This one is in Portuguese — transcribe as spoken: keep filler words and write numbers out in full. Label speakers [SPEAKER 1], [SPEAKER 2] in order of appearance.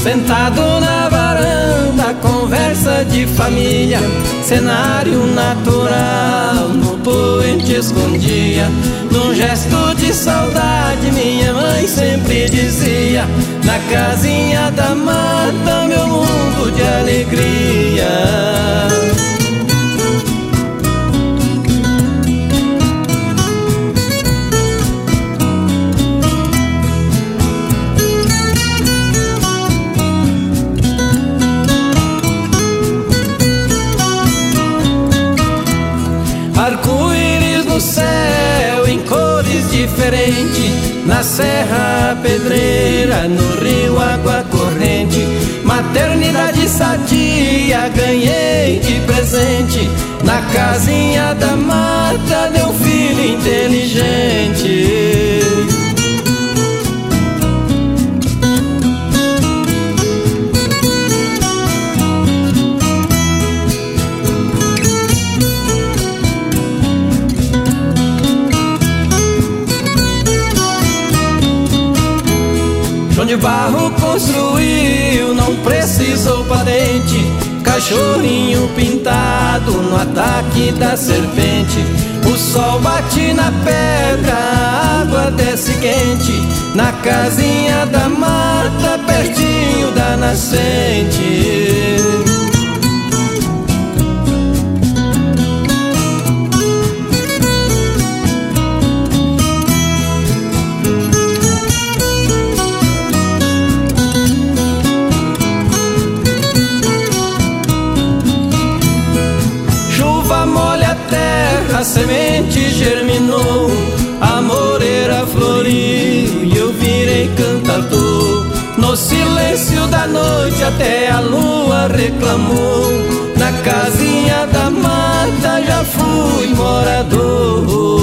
[SPEAKER 1] Sentado na varanda, conversa de família, cenário natural no poente escondia. Num gesto de saudade minha mãe sempre dizia: na casinha da mata meu mundo de alegria. Arco-íris no céu em cores diferentes, na serra pedreira, no rio água corrente. Maternidade sadia ganhei de presente, na casinha da mata deu filho inteligente. João de Barro construiu, não precisou patente, cachorrinho pintado no ataque da serpente. O sol bate na pedra, a água desce quente, na casinha da mata, pertinho da nascente. Molha a terra, a semente germinou, a moreira floriu e eu virei cantador. No silêncio da noite até a lua reclamou, na casinha da mata já fui morador.